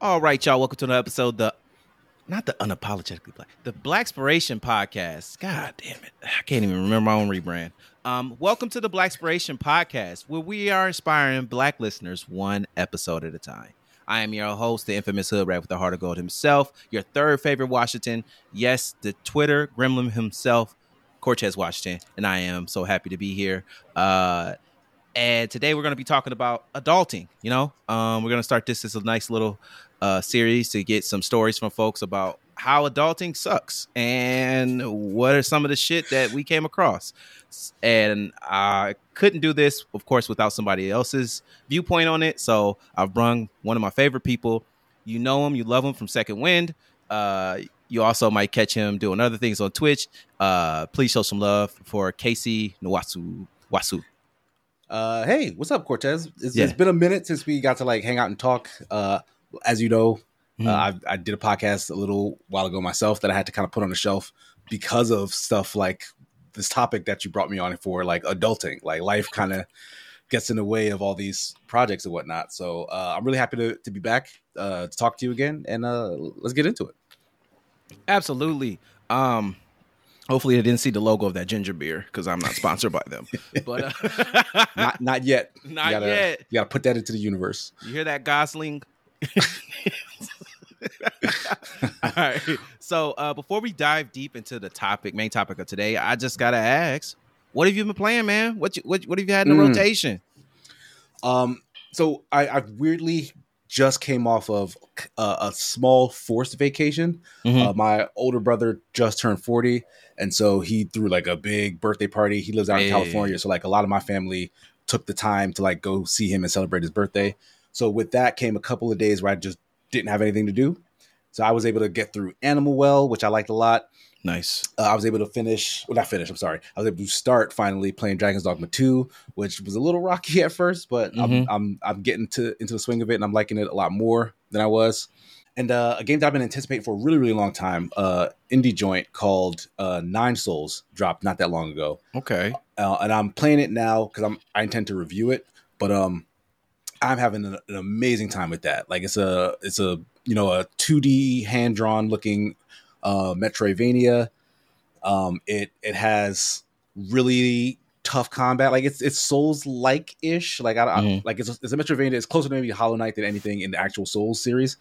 All right, y'all. Welcome to another episode. Not the Unapologetically Black, the Blackspiration Podcast. God damn it. I can't even remember my own rebrand. Welcome to the Blackspiration Podcast, where we are inspiring Black listeners one episode at a time. I am your host, the infamous Hood Rat with the Heart of Gold himself, your third favorite Washington. Yes, the Twitter gremlin himself, Cortez Washington, and I am so happy to be here. And today we're going to be talking about adulting. We're going to start this as a nice little series to get some stories from folks about how adulting sucks and what are some of the shit that we came across. And I couldn't do this, of course, without somebody else's viewpoint on it. So I've brung one of my favorite people. You know him, you love him from Second Wind. You also might catch him doing other things on Twitch. Please show some love for Casey Nwasu. Hey, what's up, Cortez? It's been a minute since we got to hang out and talk. As you know, I did a podcast a little while ago myself that I had to kind of put on the shelf because of stuff like this topic that you brought me on for, like adulting. Like life kind of gets in the way of all these projects and whatnot. So I'm really happy to be back to talk to you again, and let's get into it. Absolutely. Hopefully, I didn't see the logo of that ginger beer because I'm not sponsored by them. But not yet. Not yet. You gotta put that into the universe. You hear that, Gosling? All right. So before we dive deep into the main topic of today, I just gotta ask, what have you been playing, man? What have you had in the rotation? So I weirdly just came off of a small forced vacation. My older brother just turned 40, and so he threw a big birthday party. He lives out in California, so a lot of my family took the time to go see him and celebrate his birthday. So with that came a couple of days where I just didn't have anything to do. So I was able to get through Animal Well, which I liked a lot. Nice. I was able to I was able to start finally playing Dragon's Dogma 2, which was a little rocky at first, but I'm getting into the swing of it, and I'm liking it a lot more than I was. And a game that I've been anticipating for a really, really long time, indie joint called Nine Souls dropped not that long ago. Okay. And I'm playing it now because I intend to review it, but I'm having an amazing time with that. It's a 2D hand drawn looking Metroidvania. It has really tough combat. It's Souls like ish. It's a Metroidvania. It's closer to maybe Hollow Knight than anything in the actual Souls series.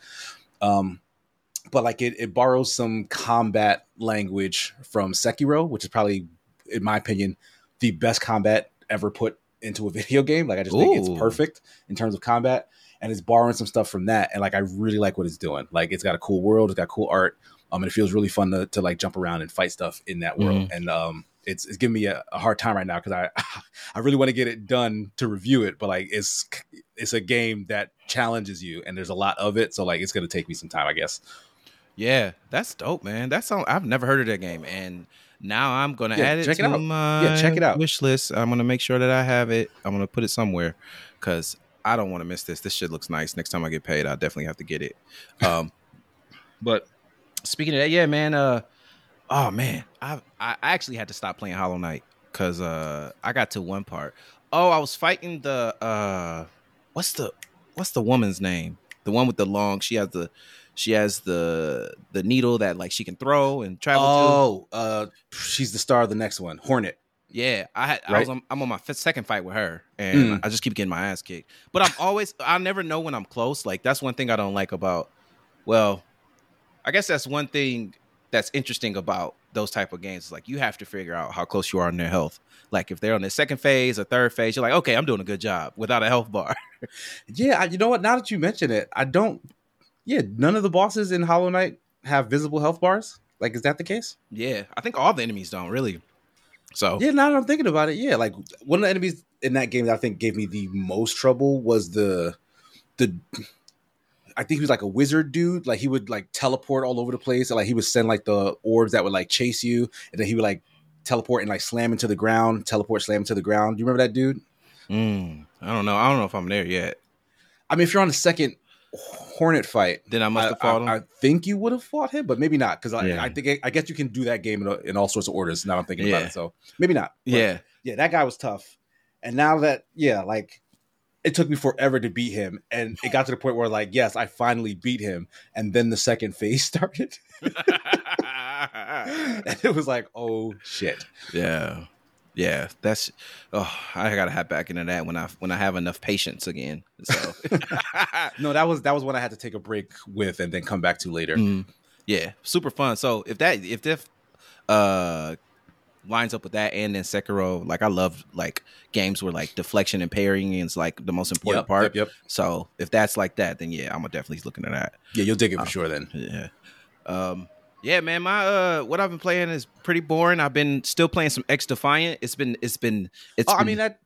But it borrows some combat language from Sekiro, which is probably, in my opinion, the best combat ever put into a video game. I just think it's perfect in terms of combat, and it's borrowing some stuff from that. And I really like what it's doing. It's got a cool world, it's got cool art. And it feels really fun to jump around and fight stuff in that world. And it's giving me a hard time right now because I really want to get it done to review it, but it's a game that challenges you, and there's a lot of it, so it's going to take me some time, I guess. Yeah, that's dope, man. I've never heard of that game, and now I'm going to add it to my check it out. Wish list. I'm going to make sure that I have it. I'm going to put it somewhere because I don't want to miss this. This shit looks nice. Next time I get paid, I'll definitely have to get it. But speaking of that, yeah, man. Oh man, I actually had to stop playing Hollow Knight because I got to one part. Oh, I was fighting the what's the woman's name? The one with the long. She has the needle that she can throw and travel to. She's the star of the next one, Hornet. Yeah, I'm on my second fight with her, and I just keep getting my ass kicked. But I never know when I'm close. That's one thing I don't like about. Well, I guess that's one thing that's interesting about those type of games. Is you have to figure out how close you are in their health. If they're on the second phase or third phase, you're like, okay, I'm doing a good job without a health bar. Yeah, you know what? Now that you mention it, none of the bosses in Hollow Knight have visible health bars. Is that the case? Yeah, I think all the enemies don't really. So yeah, now that I'm thinking about it, yeah, one of the enemies in that game that I think gave me the most trouble was the I think he was a wizard dude. He would teleport all over the place, and he would send the orbs that would chase you, and then he would teleport and slam into the ground, slam into the ground. Do you remember that dude? I don't know. I don't know if I'm there yet. I mean, if you're on the second Hornet fight, then I must have fought him. I think you would have fought him, but maybe not, because I guess you can do that game in all sorts of orders. Now I'm thinking about it, so maybe not. But, yeah, that guy was tough. And now that it took me forever to beat him, and it got to the point where like, yes, I finally beat him, and then the second phase started, and it was like, oh shit. Yeah. Yeah, that's I gotta hop back into that when I have enough patience again. So No, that was what I had to take a break with and then come back to later. Yeah, super fun. So if that lines up with that, and then Sekiro, like I love like games where like deflection and parrying is like the most important part. Yep. So if that's like that, then yeah, I'm definitely looking at that. Yeah, you'll dig it for sure then. Yeah. Yeah, man, my what I've been playing is pretty boring. I've been still playing some X Defiant. It's been I mean I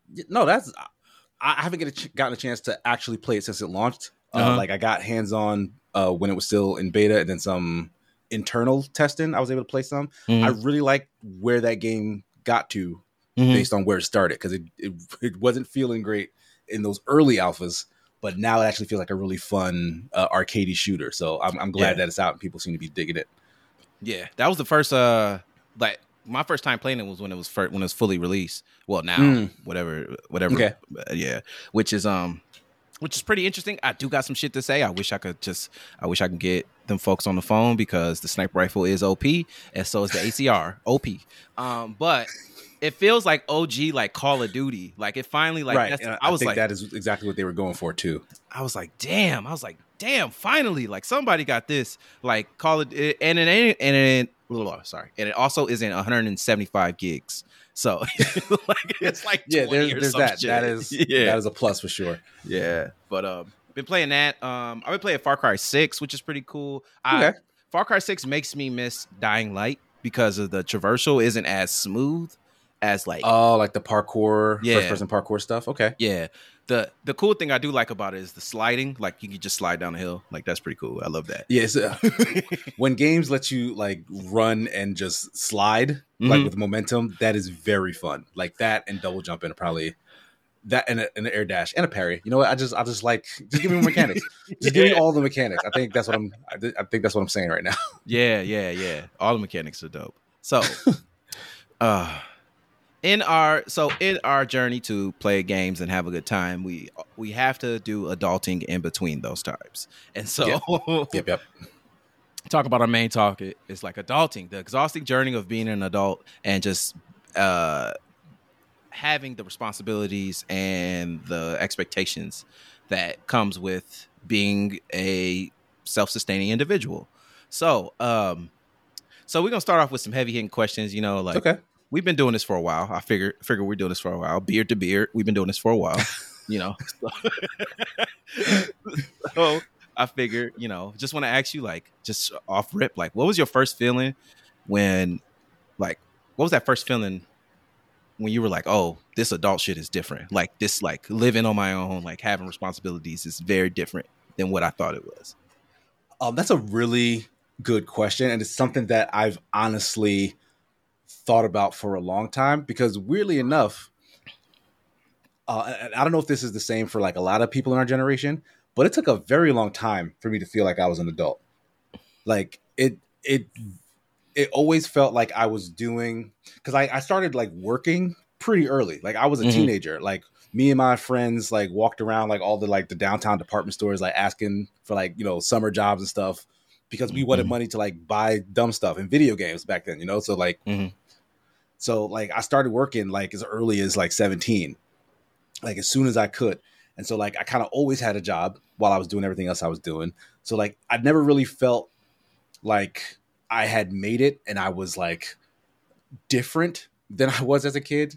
haven't gotten a chance to actually play it since it launched. Like I got hands on when it was still in beta, and then some internal testing. I was able to play some. I really like where that game got to based on where it started, because it wasn't feeling great in those early alphas, but now it actually feels like a really fun arcadey shooter. So I'm glad that it's out and people seem to be digging it. Yeah, that was the first like my first time playing it was when it was fully released. Well, now whatever. Okay. Yeah, which is pretty interesting. I do got some shit to say. I wish I can get them folks on the phone, because the sniper rifle is OP, and so is the ACR OP. But it feels like OG, like Call of Duty. Like it finally, like right. I was think like, that is exactly what they were going for too. I was like, damn, finally, like somebody got this, like Call it, and it also isn't 175 gigs. So like it's like 20 there's that. Shit. That is a plus for sure. Yeah, but been playing that. I've been playing Far Cry 6, which is pretty cool. Okay. Far Cry 6 makes me miss Dying Light because of the traversal isn't as smooth as like like the parkour, first person parkour stuff. Okay. Yeah. The cool thing I do like about it is the sliding. Like you can just slide down the hill. Like that's pretty cool. I love that. Yes. When games let you like run and just slide like with momentum, that is very fun. Like that and double jumping are probably that, and an air dash and a parry. You know what? I'll just give me mechanics. Just give me all the mechanics. I think that's what I'm saying right now. Yeah. All the mechanics are dope. So, in our journey to play games and have a good time, we have to do adulting in between those times. And so Yep. Talk about our main talk. It's like adulting, the exhausting journey of being an adult, and just having the responsibilities and the expectations that comes with being a self-sustaining individual. So we're gonna start off with some heavy-hitting questions, like okay. We've been doing this for a while. I figure we're doing this for a while. Beard to beard, we've been doing this for a while. So I figure, just want to ask you, like, just off rip, like, what was your first feeling when, like, what was that first feeling when you were like, oh, this adult shit is different? Like, this, like, living on my own, like, having responsibilities is very different than what I thought it was. That's a really good question, and it's something that I've honestly thought about for a long time, because weirdly enough, and I don't know if this is the same for like a lot of people in our generation, but it took a very long time for me to feel like I was an adult. Like it always felt like I was doing, because I started like working pretty early. Like I was a teenager. Like me and my friends like walked around like all the downtown department stores, like asking for like, summer jobs and stuff, because we wanted money to like buy dumb stuff and video games back then, so like so like I started working like as early as like 17, like as soon as I could. And so like I kind of always had a job while I was doing everything else I was doing. So like I never really felt like I had made it and I was like different than I was as a kid.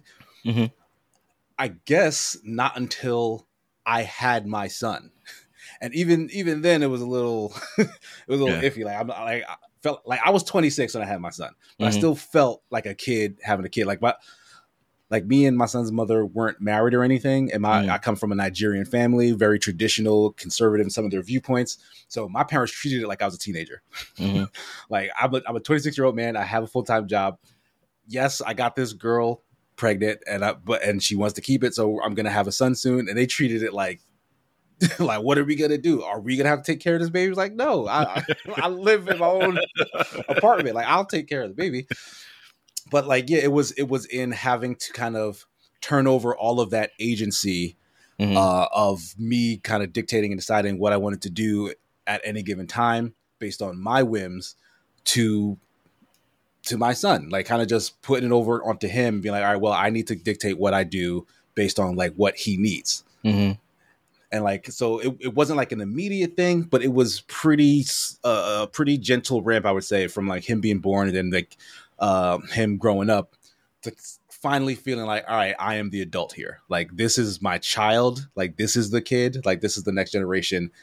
I guess not until I had my son. And even then it was a little iffy. Like I felt like I was 26 when I had my son, but I still felt like a kid having a kid. Like me and my son's mother weren't married or anything. And I come from a Nigerian family, very traditional, conservative in some of their viewpoints. So my parents treated it like I was a teenager. Like I'm a 26-year-old man. I have a full-time job. Yes, I got this girl pregnant and she wants to keep it. So I'm going to have a son soon. And they treated it like, like, what are we gonna do? Are we gonna have to take care of this baby? It's like, no, I live in my own apartment. Like, I'll take care of the baby. But like, yeah, it was in having to kind of turn over all of that agency of me kind of dictating and deciding what I wanted to do at any given time based on my whims to my son, like kind of just putting it over onto him, being like, all right, well, I need to dictate what I do based on like what he needs. Mm-hmm. And like, so it wasn't like an immediate thing, but it was pretty gentle ramp, I would say, from like him being born and then like him growing up to finally feeling like, all right, I am the adult here. Like, this is my child. Like, this is the kid. Like, this is the next generation.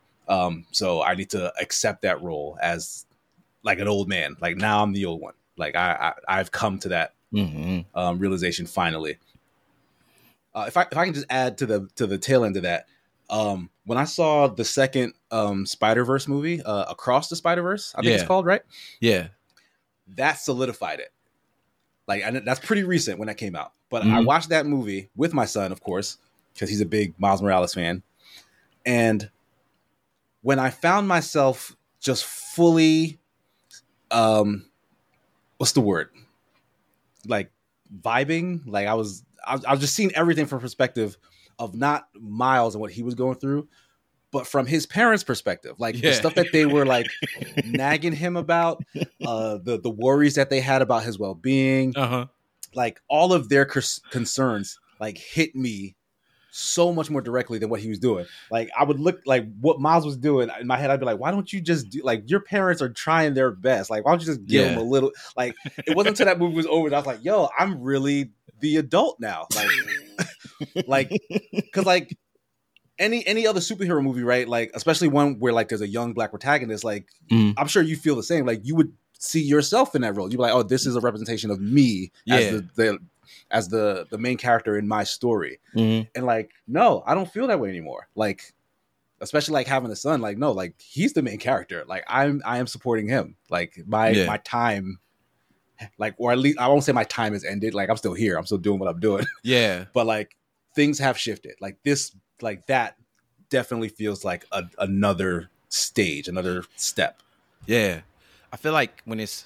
So I need to accept that role as like an old man. Like, now I'm the old one. Like, I've come to that realization finally. If I can just add to the tail end of that, when I saw the second Spider-Verse movie, Across the Spider-Verse, I think it's called, right? Yeah. That solidified it. Like, and that's pretty recent when that came out. But I watched that movie with my son, of course, because he's a big Miles Morales fan. And when I found myself just fully, what's the word? Like, vibing. Like, I was just seeing everything from perspective of not Miles and what he was going through, but from his parents' perspective, like the stuff that they were like nagging him about, the worries that they had about his well-being, like all of their concerns, like hit me so much more directly than what he was doing. Like, I would look like what Miles was doing in my head. I'd be like, why don't you just do, like, your parents are trying their best. Like, why don't you just give them a little, like, it wasn't until that movie was over that I was like, yo, I'm really the adult now. Like, cause like any other superhero movie, right? Like, especially one where like there's a young black protagonist, like I'm sure you feel the same. Like, you would see yourself in that role. You'd be like, oh, this is a representation of me as the main character in my story. And like, no, I don't feel that way anymore. Like, especially like having a son, like, no, like he's the main character. Like, I am supporting him. Like my time, like, or at least I won't say my time has ended. Like, I'm still here. I'm still doing what I'm doing. Yeah. But like, things have shifted. Like this, like that definitely feels like another stage, another step. Yeah. I feel like when it's,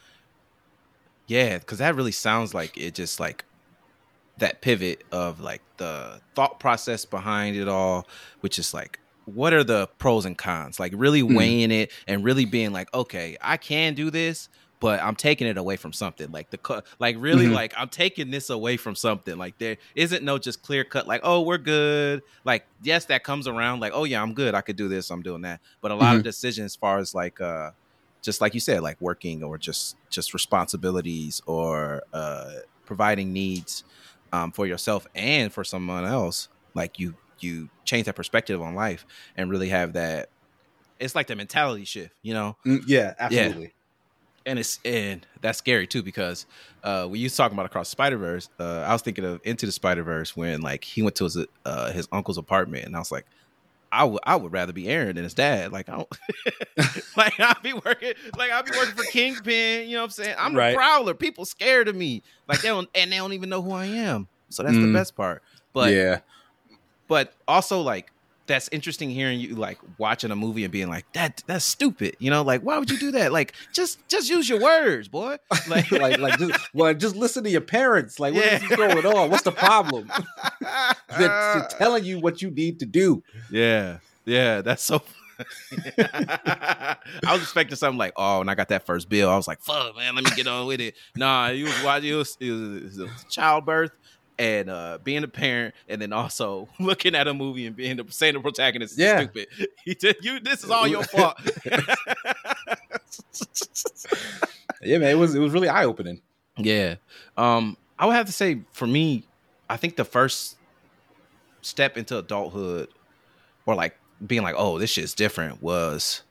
because that really sounds like it just like that pivot of like the thought process behind it all, which is like, what are the pros and cons? Like really weighing it and really being like, okay, I can do this, but I'm taking it away from something. Like like I'm taking this away from something. Like there isn't no just clear cut, like, oh, we're good. Like, yes, that comes around like, oh yeah, I'm good. I could do this. I'm doing that. But a lot of decisions as far as like, just like you said, like working or just responsibilities or providing needs for yourself and for someone else, like you change that perspective on life and really have that. It's like the mentality shift, you know? Yeah, absolutely. Yeah. And that's scary too, because when you talking about Across the Spider-Verse, I was thinking of Into the Spider-Verse when like he went to his uncle's apartment, and I was like, I would rather be Aaron than his dad. Like, I don't like I'll be working for Kingpin. You know what I'm saying? I'm the Prowler. People scared of me. Like they don't even know who I am. So that's the best part. But but also like that's interesting hearing you like watching a movie and being like that's stupid. You know, like why would you do that? Like just use your words, boy. Like just listen to your parents. Like what is going on? What's the problem? They're telling you what you need to do. Yeah, that's so. I was expecting something like, oh, when I got that first bill, I was like, fuck, man, let me get on with it. Nah, it was childbirth and being a parent, and then also looking at a movie and saying the protagonist is stupid. This is all your fault. Yeah, man, it was really eye opening. Yeah, I would have to say for me, I think the first step into adulthood, or like being like, oh, this shit's different, was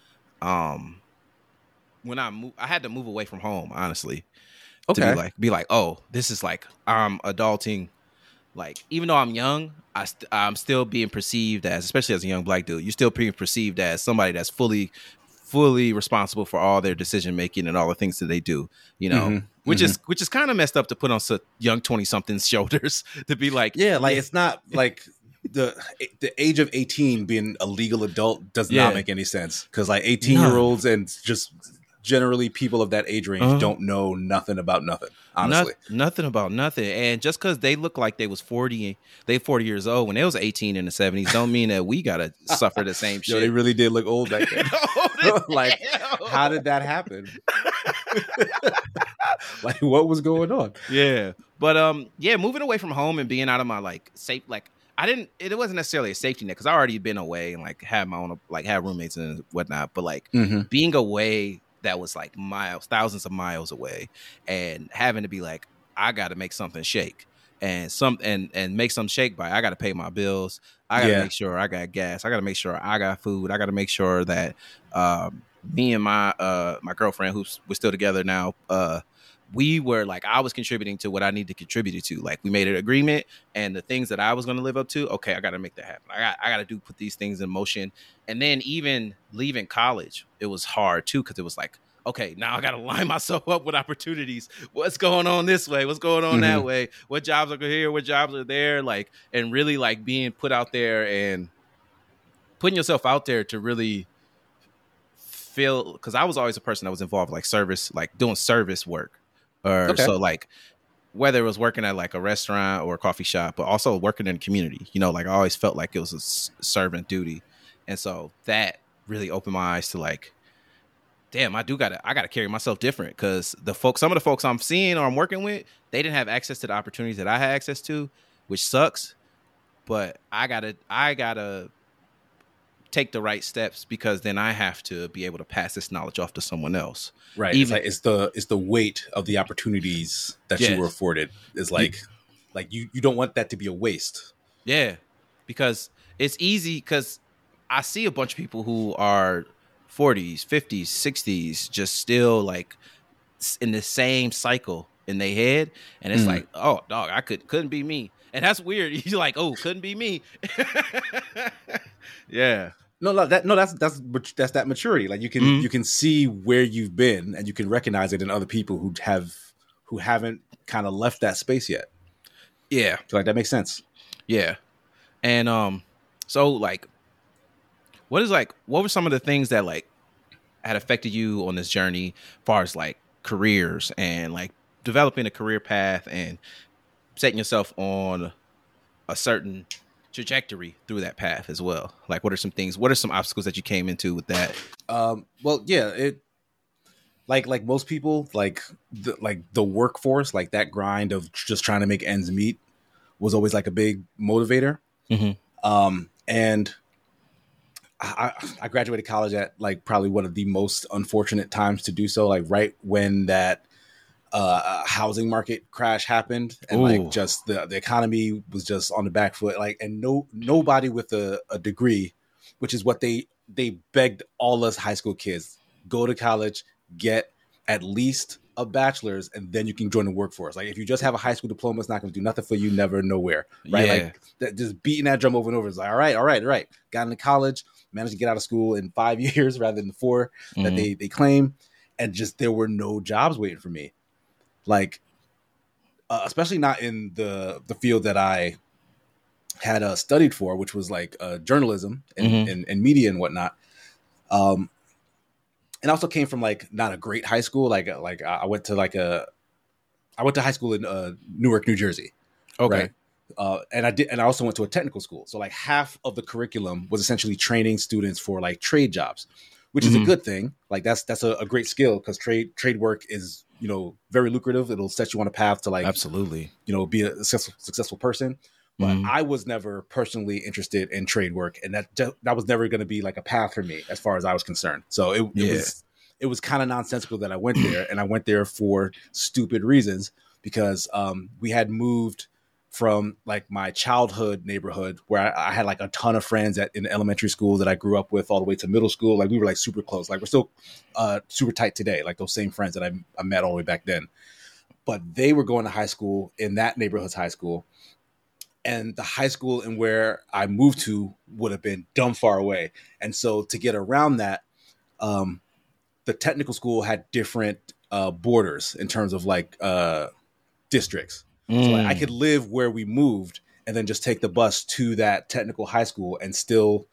when I had to move away from home, honestly. Okay. To be like, oh, this is like I'm adulting. Like, even though I'm young, I'm still being perceived as, especially as a young black dude, you're still being perceived as somebody that's fully responsible for all their decision making and all the things that they do. You know, which is kind of messed up to put on young 20-somethings shoulders to be like, it's not like the age of 18 being a legal adult does not make any sense, because like 18-year-olds and just generally people of that age range don't know nothing about nothing, honestly. Nothing about nothing. And just because they look like they was 40 years old when they was 18 in the 70s don't mean that we gotta suffer the same shit. Yo, they really did look old back then. Like, how did that happen? Like, what was going on? Yeah. But moving away from home and being out of my like safe, like it wasn't necessarily a safety net because I already been away and like had my own, like had roommates and whatnot. But like being away, that was like thousands of miles away, and having to be like, I got to make something shake and make some shake by. I got to pay my bills. I got to make sure I got gas. I got to make sure I got food. I got to make sure that me and my girlfriend, we're still together now, we were like, I was contributing to what I need to contribute to. Like, we made an agreement, and the things that I was going to live up to, okay, I got to make that happen. I got to put these things in motion. And then even leaving college, it was hard too, because it was like, okay, now I got to line myself up with opportunities. What's going on this way? What's going on that way? What jobs are here? What jobs are there? Like, and really like being put out there and putting yourself out there to really feel, because I was always a person that was involved like service, like doing service work. So like whether it was working at like a restaurant or a coffee shop, but also working in the community, you know, like I always felt like it was a servant duty. And so that really opened my eyes to like, damn, I gotta carry myself different, because some of the folks I'm seeing or I'm working with, they didn't have access to the opportunities that I had access to, which sucks. But I gotta take the right steps, because then I have to be able to pass this knowledge off to someone else. Right. It's the weight of the opportunities that you were afforded is like you don't want that to be a waste. Yeah. Because it's easy, because I see a bunch of people who are 40s, 50s, 60s, just still like in the same cycle in their head. And it's like, oh, dog, couldn't be me. And that's weird. You're like, oh, couldn't be me. Yeah. That's that maturity. Like you can see where you've been, and you can recognize it in other people who haven't kind of left that space yet. Yeah. So like that makes sense. Yeah. And so like what were some of the things that like had affected you on this journey as far as like careers and like developing a career path and setting yourself on a certain trajectory through that path as well? Like, what are some obstacles that you came into with that? Well, yeah, it like most people, like the workforce, like that grind of just trying to make ends meet was always like a big motivator. And I graduated college at like probably one of the most unfortunate times to do so, like right when that housing market crash happened, and like just the economy was just on the back foot, like, and nobody with a degree, which is what they begged all us high school kids, go to college, get at least a bachelor's, and then you can join the workforce. Like if you just have a high school diploma, it's not going to do nothing for you, never, nowhere, right? Like that, just beating that drum over and over. It's like, all right, got into college, managed to get out of school in 5 years rather than 4 that they claim, and just there were no jobs waiting for me. Like, especially not in the field that I had studied for, which was like journalism and media and whatnot. And also came from like not a great high school. Like I went to high school in Newark, New Jersey. Okay. Right? And I also went to a technical school. So like half of the curriculum was essentially training students for like trade jobs, which is a good thing. Like that's a great skill, because trade work is, you know, very lucrative. It'll set you on a path to like, absolutely, you know, be a successful person. But I was never personally interested in trade work, and that was never going to be like a path for me as far as I was concerned. So it was kind of nonsensical that I went there, and I went there for stupid reasons, because we had moved from like my childhood neighborhood where I had like a ton of friends in elementary school that I grew up with all the way to middle school. Like we were like super close. Like we're still super tight today. Like those same friends that I met all the way back then. But they were going to high school in that neighborhood's high school. And the high school in where I moved to would have been dumb far away. And so to get around that, the technical school had different borders in terms of like districts. So like, I could live where we moved and then just take the bus to that technical high school and still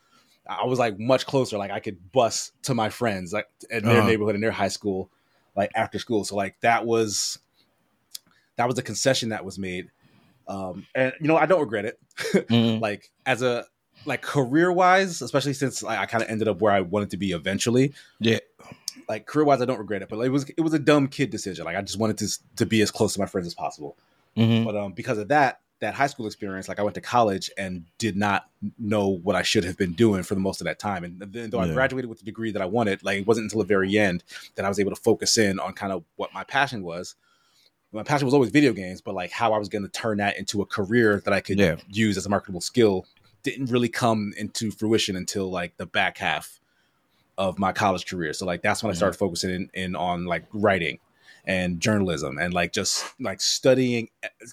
I was like much closer. Like I could bus to my friends like in their neighborhood, in their high school, like after school. So like that was a concession that was made. And I don't regret it. Mm-hmm. Like as a like career wise, especially since I kind of ended up where I wanted to be eventually. Yeah. Like career wise, I don't regret it, but it was a dumb kid decision. Like I just wanted to be as close to my friends as possible. Mm-hmm. But because of that high school experience, like I went to college and did not know what I should have been doing for the most of that time. And then though I graduated with the degree that I wanted, like it wasn't until the very end that I was able to focus in on kind of what my passion was. My passion was always video games, but like how I was going to turn that into a career that I could use as a marketable skill didn't really come into fruition until like the back half of my college career. So like that's when I started focusing in on like writing and journalism and like just like studying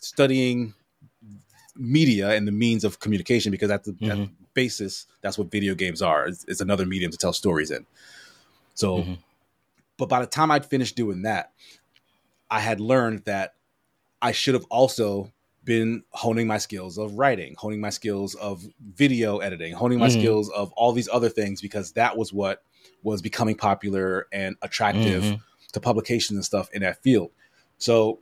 media and the means of communication, because at the basis, that's what video games are. It's another medium to tell stories in. So, but by the time I'd finished doing that, I had learned that I should have also been honing my skills of writing, honing my skills of video editing, honing my skills of all these other things, because that was what was becoming popular and attractive to publications and stuff in that field. So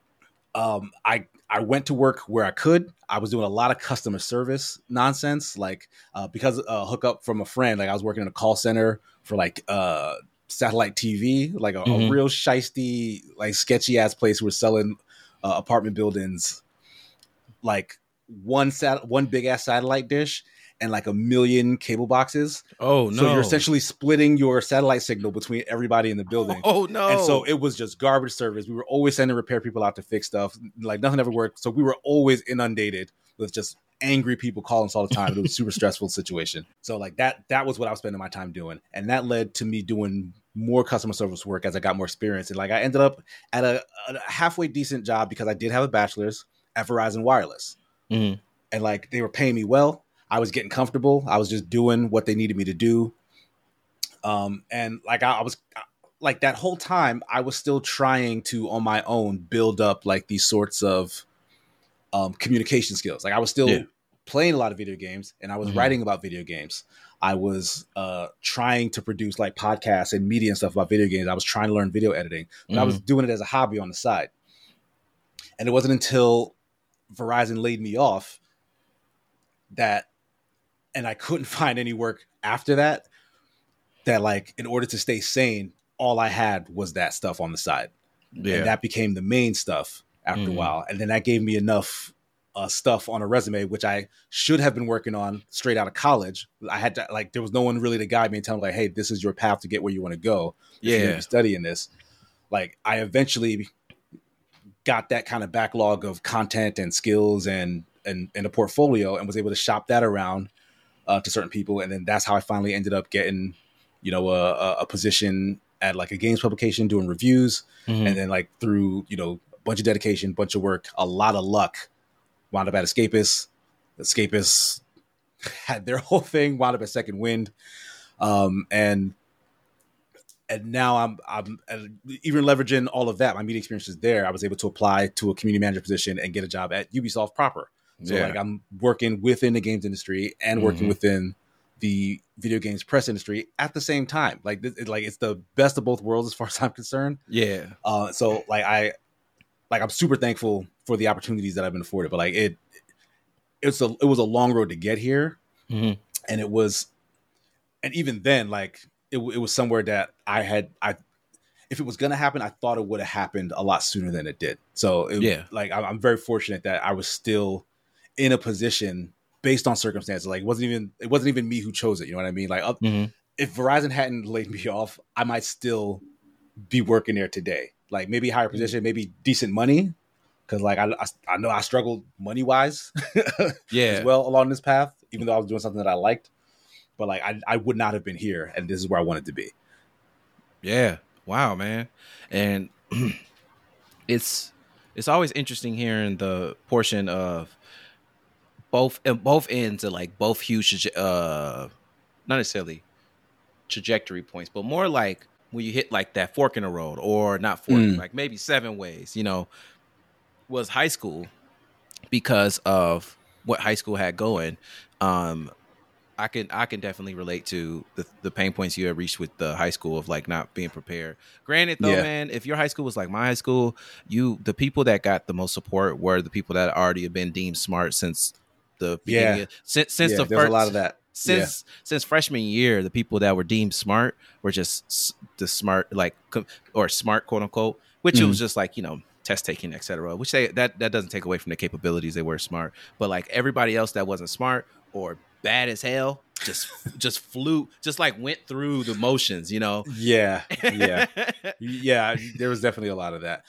I went to work where I could. I was doing a lot of customer service nonsense, like because a hookup from a friend. Like I was working in a call center for like satellite TV, like a real shisty, like sketchy ass place who was selling apartment buildings, like one big ass satellite dish and like 1 million cable boxes. Oh no! So you're essentially splitting your satellite signal between everybody in the building. Oh no! And so it was just garbage service. We were always sending repair people out to fix stuff. Like nothing ever worked. So we were always inundated with just angry people calling us all the time. It was a super stressful situation. So like that was what I was spending my time doing. And that led to me doing more customer service work as I got more experience. And like I ended up at a halfway decent job because I did have a bachelor's at Verizon Wireless. And like they were paying me well. I was getting comfortable. I was just doing what they needed me to do. And like I was like that whole time I was still trying to on my own build up like these sorts of communication skills. Like I was still playing a lot of video games and I was writing about video games. I was trying to produce like podcasts and media and stuff about video games. I was trying to learn video editing, but I was doing it as a hobby on the side. And it wasn't until Verizon laid me off and I couldn't find any work after that like in order to stay sane, all I had was that stuff on the side. Yeah. And that became the main stuff after a while. And then that gave me enough stuff on a resume, which I should have been working on straight out of college. I had to like, there was no one really to guide me and tell me like, hey, this is your path to get where you want to go. If you're going to be studying this. Like I eventually got that kind of backlog of content and skills and a portfolio and was able to shop that around to certain people. And then that's how I finally ended up getting, a position at like a games publication doing reviews. And then like through, a bunch of dedication, bunch of work, a lot of luck, wound up at Escapist. Escapist had their whole thing, wound up at Second Wind. And now I'm even leveraging all of that, my media experiences there, I was able to apply to a community manager position and get a job at Ubisoft proper. So like I'm working within the games industry and working within the video games press industry at the same time. Like it's the best of both worlds as far as I'm concerned. Yeah. So like I'm super thankful for the opportunities that I've been afforded. But like it was a long road to get here, and even then like it was somewhere that if it was going to happen, I thought it would have happened a lot sooner than it did. So like I'm very fortunate that I was still in a position based on circumstances. Like it wasn't even me who chose it. You know what I mean? Like if Verizon hadn't laid me off, I might still be working there today. Like maybe higher position, maybe decent money. Cause like I know I struggled money wise as well along this path, even though I was doing something that I liked, but like I would not have been here, and this is where I wanted to be. Yeah. Wow, man. And it's always interesting hearing the portion of both ends of like both huge, not necessarily trajectory points, but more like when you hit like that fork in the road, or not fork, like maybe 7 ways, was high school, because of what high school had going. I I can definitely relate to the pain points you have reached with the high school of like not being prepared. Granted though, man, if your high school was like my high school, the people that got the most support were the people that already have been deemed smart since the beginning since the there's first, a lot of that. Since freshman year, the people that were deemed smart were just the smart, like, or smart, quote unquote, which it was just like, test taking, etc. Which that doesn't take away from the capabilities. They were smart, but like everybody else that wasn't smart or bad as hell just flew, just like went through the motions, Yeah. There was definitely a lot of that.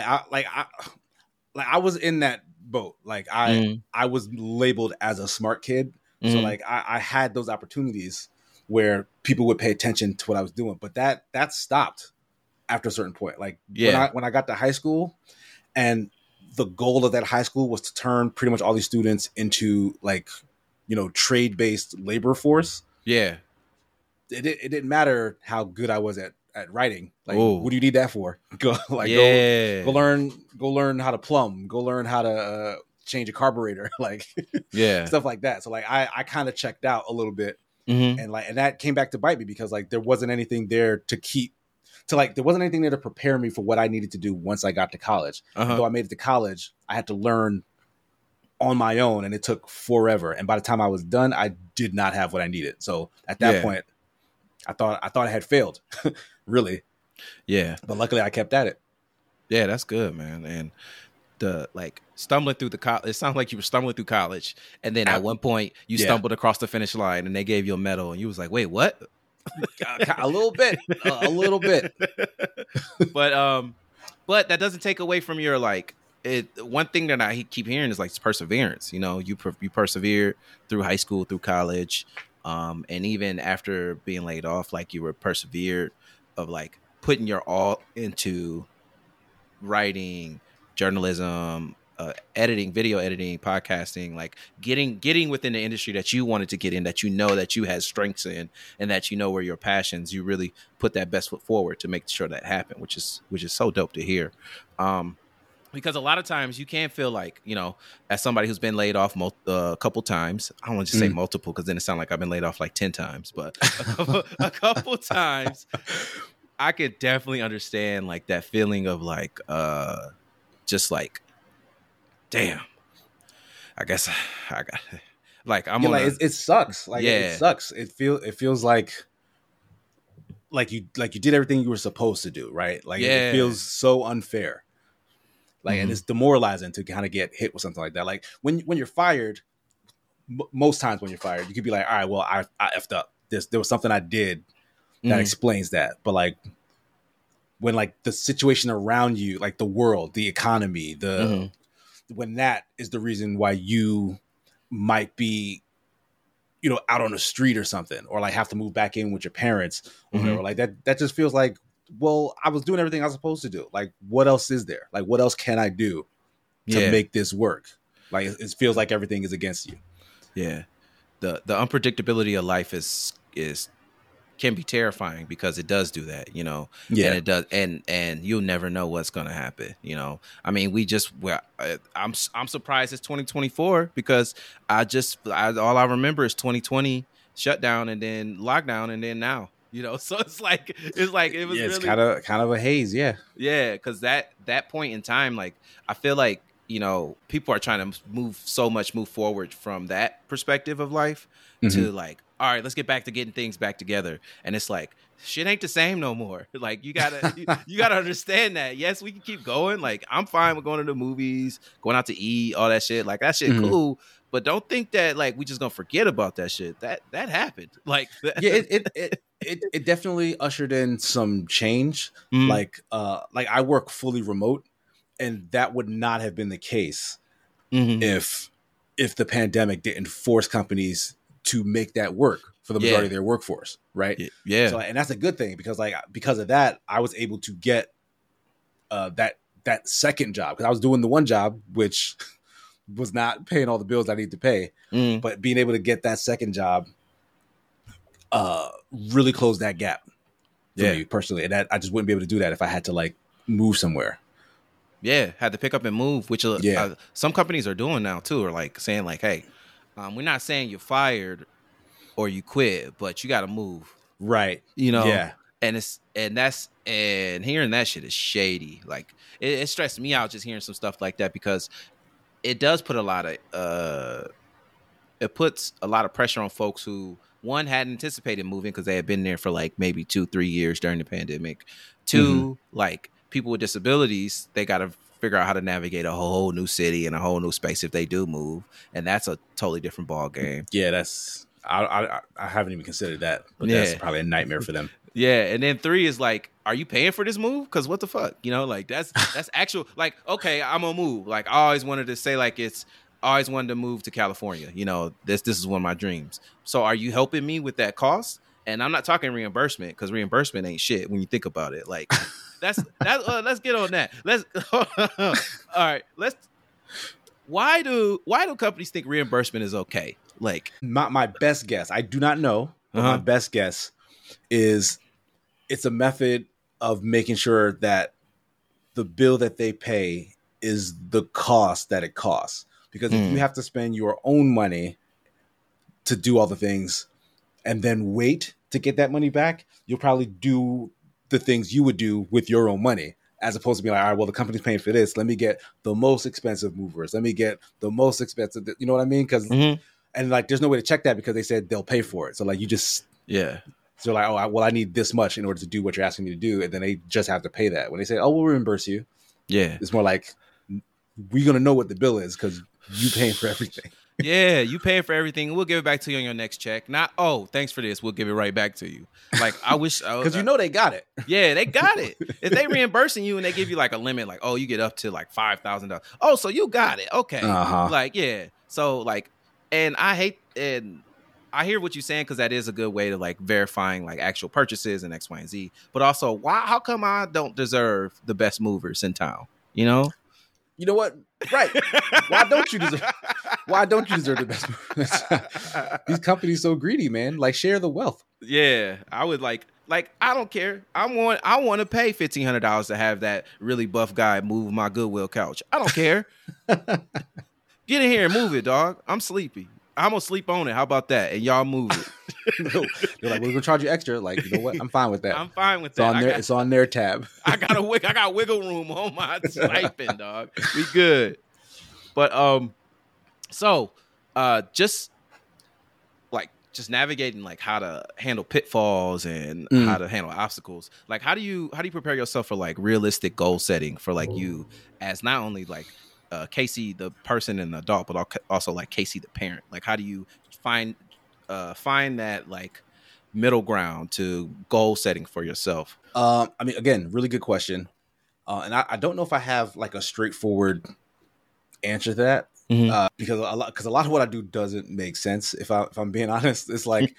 I was in that boat. Like I was labeled as a smart kid. So like I had those opportunities where people would pay attention to what I was doing, but that stopped after a certain point. Like when I got to high school, and the goal of that high school was to turn pretty much all these students into like, trade-based labor force. Yeah. It didn't matter how good I was at writing. Like, what do you need that for? Go learn how to plumb. Go learn how to change a carburetor. Like, stuff like that. So like, I kind of checked out a little bit, and that came back to bite me because like there wasn't anything there there wasn't anything there to prepare me for what I needed to do once I got to college. Though I made it to college, I had to learn on my own, and it took forever. And by the time I was done, I did not have what I needed. So at that point, I thought I had failed, really. Yeah. But luckily, I kept at it. Yeah, that's good, man. And the stumbling through it sounds like you were stumbling through college, and then at one point you stumbled across the finish line, and they gave you a medal, and you was like, "Wait, what?" a little bit. But that doesn't take away from your one thing that I keep hearing is like perseverance. You persevered through high school, through college, and even after being laid off, like you were persevered of like putting your all into writing, journalism, editing, video editing, podcasting, like getting within the industry that you wanted to get in, that that you had strengths in, and that where your passions. You really put that best foot forward to make sure that happened, which is so dope to hear. Because a lot of times you can feel like, as somebody who's been laid off a couple times, I don't want to say multiple because then it sounds like I've been laid off like 10 times, but a couple times, I could definitely understand like that feeling of like, just like, damn, I guess I got like, I'm it sucks. Like, it sucks. It feels like you did everything you were supposed to do, right? Like, it feels so unfair. Like, and it's demoralizing to kind of get hit with something like that. Like when you're fired, most times when you're fired, you could be like, all right, well, I effed up. There was something I did that explains that. But like when like the situation around you, like the world, the economy, when that is the reason why you might be, out on the street or something, or like have to move back in with your parents or whatever, like that just feels like, well, I was doing everything I was supposed to do. Like, what else is there? Like, what else can I do to make this work? Like, it feels like everything is against you. Yeah. The unpredictability of life can be terrifying because it does do that, and it does. And you'll never know what's going to happen. I mean, I'm surprised it's 2024 because all I remember is 2020 shutdown and then lockdown and then now. So it's like it was really, it's kind of a haze, because that point in time, like I feel like people are trying to move forward from that perspective of life to like, all right, let's get back to getting things back together, and it's like shit ain't the same no more. Like you gotta understand that. Yes, we can keep going. Like I'm fine with going to the movies, going out to eat, all that shit. Like that shit cool. But don't think that like we just gonna forget about that shit. That happened. Like it definitely ushered in some change. Like I work fully remote, and that would not have been the case if the pandemic didn't force companies to make that work for the majority of their workforce, right? Yeah. So, and that's a good thing because of that, I was able to get that second job because I was doing the one job which was not paying all the bills I need to pay, but being able to get that second job really closed that gap for me personally, and that I just wouldn't be able to do that if I had to like move somewhere. Yeah, had to pick up and move, which some companies are doing now too, or like saying like, hey, we're not saying you're fired, or you quit, but you got to move. Right. You know. Yeah. And hearing that shit is shady. Like it stressed me out just hearing some stuff like that, because it does put it puts a lot of pressure on folks who, one, hadn't anticipated moving because they had been there for like maybe 2-3 years during the pandemic. Two, like people with disabilities, they got to figure out how to navigate a whole new city and a whole new space if they do move, and that's a totally different ball game. Yeah, that's I haven't even considered that, but that's probably a nightmare for them. Yeah, and then 3 is like, are you paying for this move? Because what the fuck, you know, like that's actual. Like, okay, I'm gonna move. Like, I always wanted to say, like, I always wanted to move to California. You know, this is one of my dreams. So, are you helping me with that cost? And I'm not talking reimbursement, because reimbursement ain't shit when you think about it. Like, that's that. Let's get on that. All right. Why do companies think reimbursement is okay? Like, my best guess, I do not know, but my best guess is it's a method of making sure that the bill that they pay is the cost that it costs. Because if you have to spend your own money to do all the things and then wait to get that money back, you'll probably do the things you would do with your own money, as opposed to being like, all right, well, the company's paying for this. Let me get the most expensive movers. Let me get the most expensive, you know what I mean? Because and like, there's no way to check that because they said they'll pay for it. So like, you just so like, oh, well, I need this much in order to do what you're asking me to do, and then they just have to pay that. When they say, oh, we'll reimburse you, it's more like, we're gonna know what the bill is because you paying for everything. Yeah, you paying for everything. We'll give it back to you on your next check. Not, oh, thanks for this. We'll give it right back to you. Like, I wish, because you know they got it. Yeah, they got it. If they reimbursing you and they give you like a limit, like, oh, you get up to like $5,000. Oh, so you got it. Okay. Like, yeah. So like, and I hear what you're saying, because that is a good way to like verifying like actual purchases and X, Y, and Z. But also, how come I don't deserve the best movers in town? You know? You know what? Right. Why don't you deserve the best movers? These companies so greedy, man. Like, share the wealth. Yeah. I would like I don't care. I want to pay $1,500 to have that really buff guy move my Goodwill couch. I don't care. Get in here and move it, dog. I'm sleepy. I'm gonna sleep on it. How about that? And y'all move it. They're like, we're gonna charge you extra. Like, you know what? I'm fine with that. I'm fine with that. It's on their tab. I got wiggle room on my stipend, dog. We good. But just navigating like how to handle pitfalls and how to handle obstacles. Like, how do you prepare yourself for like realistic goal setting for like you as not only like Casey the person and the adult, but also like Casey the parent? Like, how do you find that like middle ground to goal setting for yourself? I mean, again, really good question, and I don't know if I have like a straightforward answer to that, because a lot of what I do doesn't make sense. If I'm being honest, it's like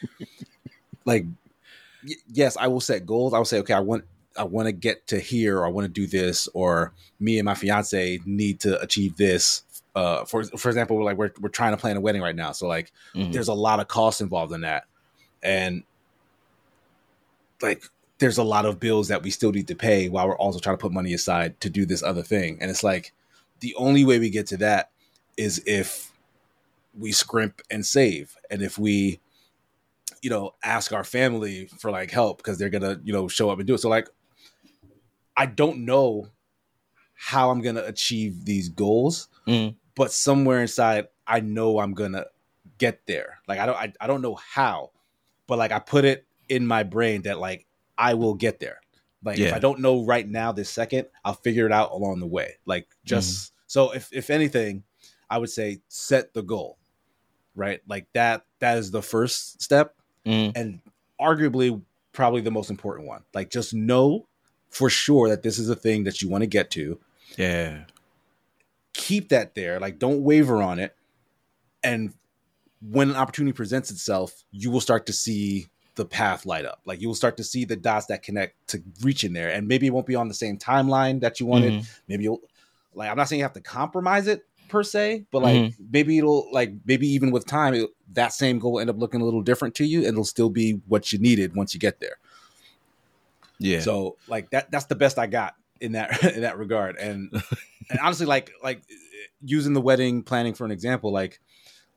yes, I will set goals. I will say, okay, I want to get to here, or I want to do this, or me and my fiance need to achieve this. For example, like we're trying to plan a wedding right now. So like there's a lot of costs involved in that. And like, there's a lot of bills that we still need to pay while we're also trying to put money aside to do this other thing. And it's like, the only way we get to that is if we scrimp and save. And if we, ask our family for like help, because they're going to, show up and do it. So like, I don't know how I'm going to achieve these goals, but somewhere inside, I know I'm going to get there. Like, I don't know how, but like, I put it in my brain that like, I will get there. Like, if I don't know right now, this second, I'll figure it out along the way. Like, just so if anything, I would say set the goal, right? Like that is the first step, and arguably probably the most important one. Like, just know for sure that this is a thing that you want to get to. Yeah. Keep that there. Like, don't waver on it. And when an opportunity presents itself, you will start to see the path light up. Like, you will start to see the dots that connect to reaching there. And maybe it won't be on the same timeline that you wanted. Maybe you'll, like, I'm not saying you have to compromise it per se, but like maybe it'll, like, maybe even with time, that same goal will end up looking a little different to you, and it'll still be what you needed once you get there. Yeah. So like that's the best I got in that regard. And honestly, like using the wedding planning for an example, like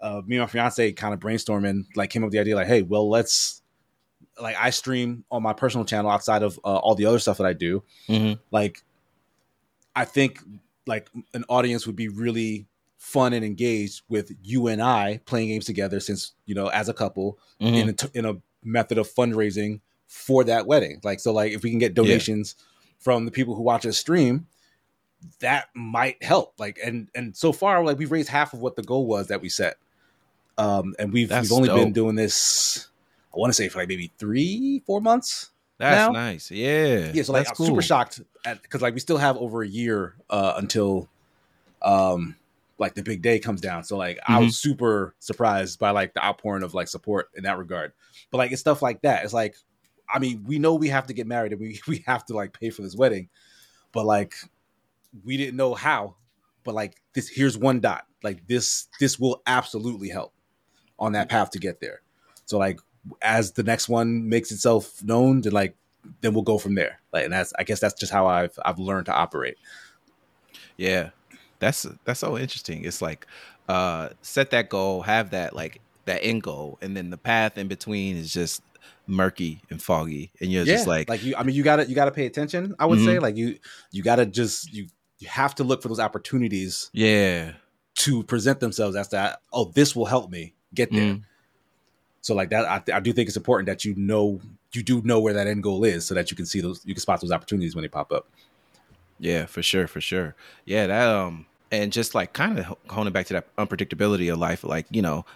me and my fiance kind of brainstorming, like came up with the idea like, hey, well, let's like I stream on my personal channel outside of all the other stuff that I do. Mm-hmm. Like I think like an audience would be really fun and engaged with you and I playing games together since, as a couple in a method of fundraising for that wedding. Like, so like if we can get donations from the people who watch us stream, that might help. Like, and so far, like we've raised half of what the goal was that we set. And we've only been doing this, I want to say for like maybe 3-4 months. That's now. nice. Yeah. Yeah. So like, I'm super shocked because like we still have over a year until like the big day comes down. So like I was super surprised by like the outpouring of like support in that regard. But like it's stuff like that. It's like, I mean, we know we have to get married and we have to like pay for this wedding, but like we didn't know how. But like here's one dot. Like this will absolutely help on that path to get there. So like as the next one makes itself known, then we'll go from there. Like, and I guess that's just how I've learned to operate. Yeah. That's so interesting. It's like set that goal, have that like that end goal, and then the path in between is just murky and foggy, and you're just like you gotta pay attention. I would say like you gotta just you have to look for those opportunities, to present themselves as that. Oh, this will help me get there. So like that, I do think it's important that you do know where that end goal is, so that you can spot those opportunities when they pop up. Yeah, for sure. Yeah, that and just like kind of honing back to that unpredictability of life, like,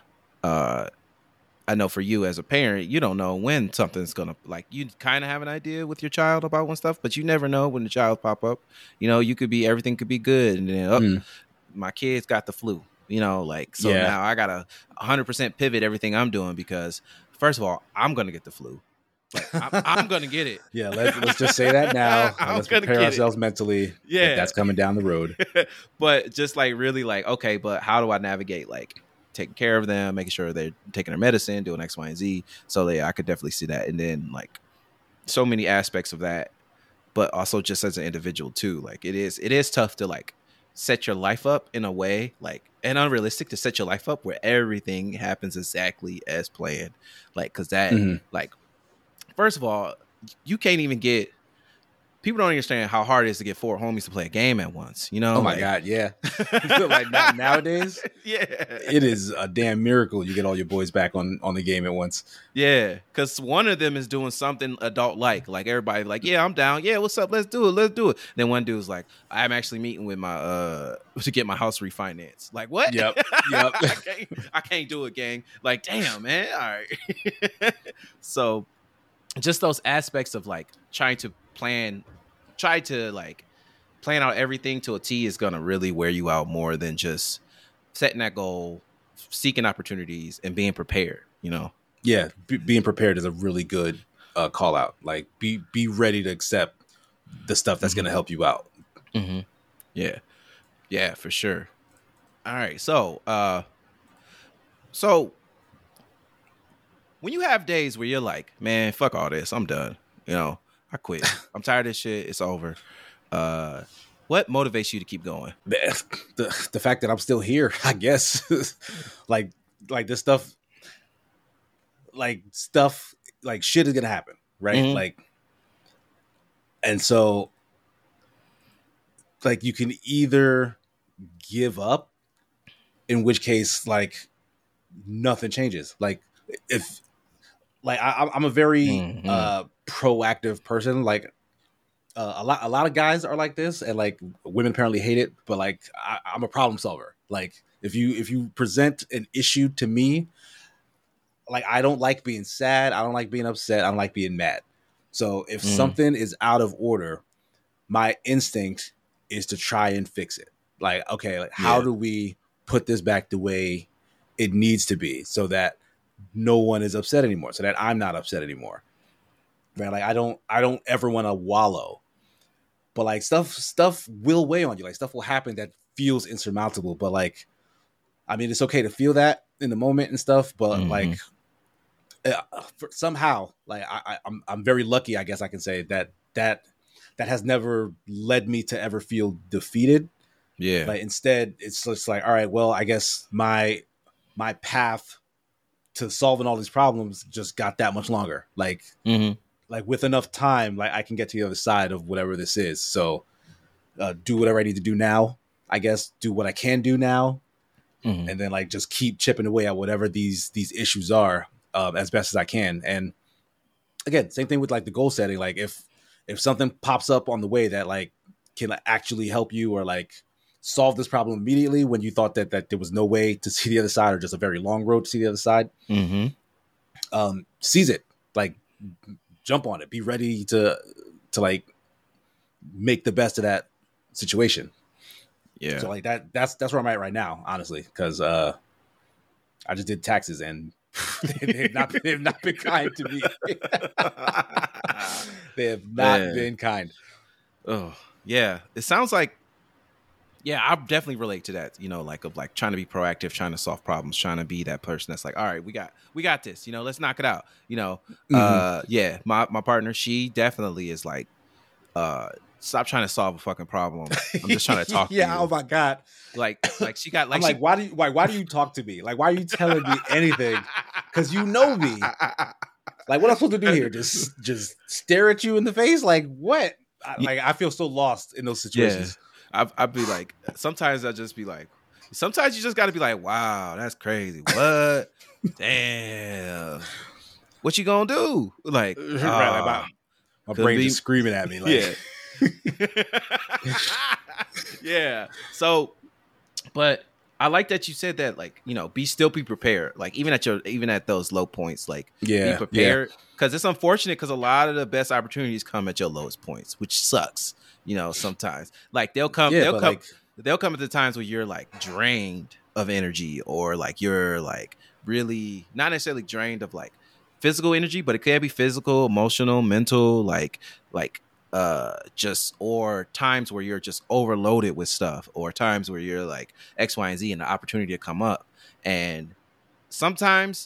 I know for you as a parent, you don't know when something's gonna, like, you kind of have an idea with your child about when stuff, but you never know when the child pop up. Everything could be good, and then my kid's got the flu. Now I gotta 100% pivot everything I'm doing because first of all, I'm gonna get the flu. Like, I'm gonna get it. Yeah, let's just say that now. Let's prepare ourselves mentally. Yeah, that's coming down the road. But just like really like, okay, but how do I navigate like taking care of them, making sure they're taking their medicine, doing X, Y, and Z? So I could definitely see that, and then like so many aspects of that, but also just as an individual too. Like it is tough to like set your life up in a way like, and unrealistic to set your life up where everything happens exactly as planned. Like, cause that like. First of all, you can't even get. People don't understand how hard it is to get 4 homies to play a game at once. Oh my God, yeah. Like nowadays, yeah, it is a damn miracle you get all your boys back on the game at once. Yeah, because one of them is doing something adult like everybody like, yeah, I'm down. Yeah, what's up? Let's do it. Then one dude's like, I'm actually meeting with my to get my house refinanced. Like what? Yep. I can't do it, gang. Like damn, man. All right. So. Just those aspects of like try to plan out everything to a T is going to really wear you out more than just setting that goal, seeking opportunities, and being prepared, Yeah. Being prepared is a really good call out. Like be ready to accept the stuff that's going to help you out. Mm-hmm. Yeah. Yeah, for sure. All right. So when you have days where you're like, man, fuck all this, I'm done. I quit. I'm tired of this shit. It's over. What motivates you to keep going? The fact that I'm still here, I guess. like this stuff, like shit is gonna happen, right? Mm-hmm. Like, and so, like, you can either give up, in which case, like, nothing changes. Like, if like I'm a very proactive person. Like a lot of guys are like this, and like women apparently hate it. But like I'm a problem solver. Like if you present an issue to me, like I don't like being sad. I don't like being upset. I don't like being mad. So if something is out of order, my instinct is to try and fix it. Like, okay, like how do we put this back the way it needs to be so that no one is upset anymore, so that I'm not upset anymore. Right? Like I don't ever want to wallow, but like stuff will weigh on you. Like stuff will happen that feels insurmountable. But like, I mean, it's okay to feel that in the moment and stuff. But like, somehow, like I'm very lucky. I guess I can say that has never led me to ever feel defeated. Yeah. Like instead, it's just like, all right, well, I guess my my path to solving all these problems just got that much longer. Like, like with enough time, like I can get to the other side of whatever this is. So do whatever I need to do now, I guess, do what I can do now. And then like just keep chipping away at whatever these issues are as best as I can. And again, same thing with like the goal setting. Like if something pops up on the way that like can actually help you or like solve this problem immediately when you thought that there was no way to see the other side or just a very long road to see the other side, seize it, like jump on it, be ready to like make the best of that situation. Yeah. So like that's where I'm at right now, honestly, because I just did taxes and they've not been kind to me. They have not been kind. Oh yeah, it sounds like. Yeah, I definitely relate to that. Like of like trying to be proactive, trying to solve problems, trying to be that person that's like, all right, we got this. Let's knock it out. Yeah, my partner, she definitely is like, stop trying to solve a fucking problem. I'm just trying to talk. to you. Oh my god. Like she got like. I'm like, why do you talk to me? Like, why are you telling me anything? Because you know me. Like, what am I supposed to do here? Just stare at you in the face? Like, what? I feel so lost in those situations. Yeah. I'd be like, sometimes I'd just be like, sometimes you just got to be like, wow, that's crazy. What? Damn. What you gonna do? Like, right, like my brain just screaming at me. Like, yeah. Yeah. So, but I like that you said that, like, be prepared. Like, even at those low points, like, be prepared. Because it's unfortunate because a lot of the best opportunities come at your lowest points, which sucks. Sometimes like they'll come at the times where you're like drained of energy, or like you're like really not necessarily drained of like physical energy, but it could be physical, emotional, mental, like just, or times where you're just overloaded with stuff, or times where you're like X, Y, and Z and the opportunity to come up. And sometimes,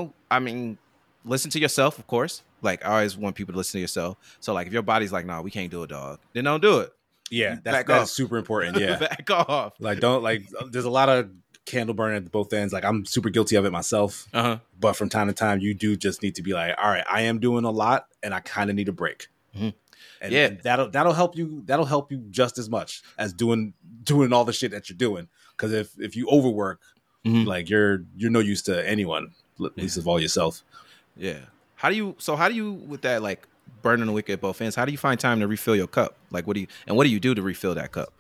listen to yourself, of course. Like, I always want people to listen to yourself. So, like, if your body's like, "No, we can't do it, dog," then don't do it. Yeah, that's super important. Yeah, back off. Like, don't like. There's a lot of candle burning at both ends. Like, I'm super guilty of it myself. But from time to time, you do just need to be like, "All right, I am doing a lot, and I kind of need a break." And that'll help you. That'll help you just as much as doing all the shit that you're doing. Because if you overwork, like you're no use to anyone, at least of all yourself. Yeah. How do you with that, like burning the wick at both ends, how do you find time to refill your cup? Like, what do you do to refill that cup?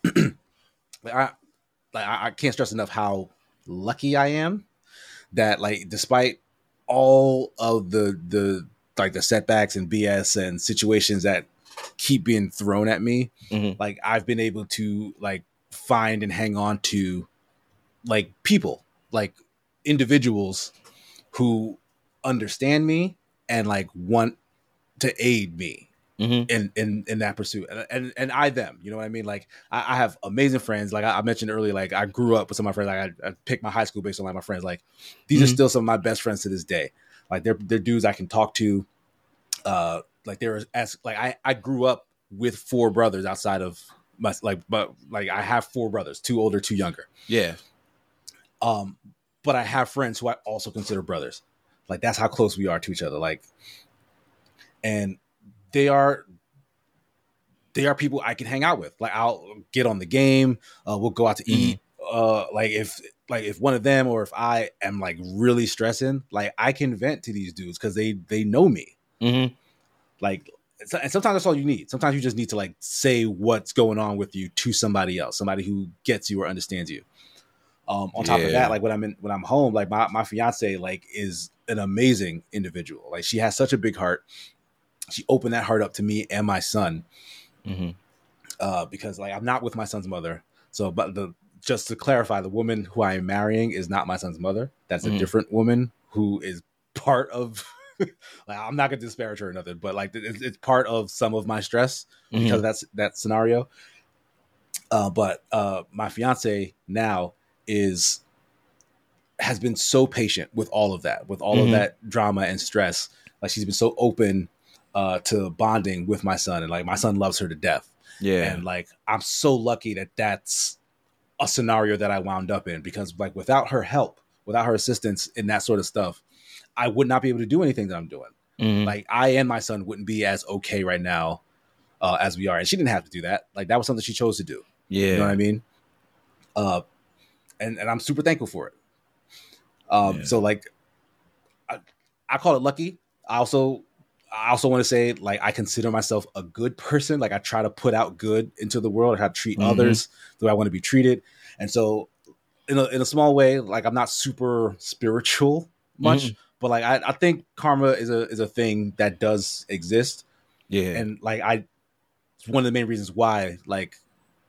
I can't stress enough how lucky I am that, like, despite all of the like the setbacks and BS and situations that keep being thrown at me, like I've been able to like find and hang on to like people, like individuals who understand me and like want to aid me in that pursuit, and I them, you know what I mean? Like I have amazing friends. Like I mentioned earlier, like I grew up with some of my friends. Like I picked my high school based on like my friends. Like these are still some of my best friends to this day. Like they're dudes I can talk to. Like I grew up with 4 brothers outside of my but I have 4 brothers, 2 older, 2 younger. Yeah. But I have friends who I also consider brothers. Like that's how close we are to each other. Like, and they are people I can hang out with. Like I'll get on the game. We'll go out to eat. If one of them, or if I am like really stressing, like I can vent to these dudes because they know me. Like, and sometimes that's all you need. Sometimes you just need to like say what's going on with you to somebody else, somebody who gets you or understands you. On top of that, like when I'm home, like my fiance like is an amazing individual. Like she has such a big heart. She opened that heart up to me and my son. Because like I'm not with my son's mother. So, but just to clarify, the woman who I am marrying is not my son's mother. That's a different woman who is part of. Like I'm not gonna disparage her or nothing, but like it's part of some of my stress because of that scenario. But my fiance now has been so patient with all of that, with all of that drama and stress. Like she's been so open to bonding with my son, and like my son loves her to death. Yeah, and like I'm so lucky that that's a scenario that I wound up in, because like without her help, without her assistance in that sort of stuff, I would not be able to do anything that I'm doing. Mm-hmm. Like I and my son wouldn't be as okay right now as we are. And she didn't have to do that. Like that was something she chose to do. Yeah. You know what I mean? And I'm super thankful for it. So like, I call it lucky. I also want to say, like, I consider myself a good person. Like I try to put out good into the world, how to treat others the way I want to be treated. And so in a small way, like I'm not super spiritual much, but like, I think karma is a thing that does exist. Yeah. And like, it's one of the main reasons why, like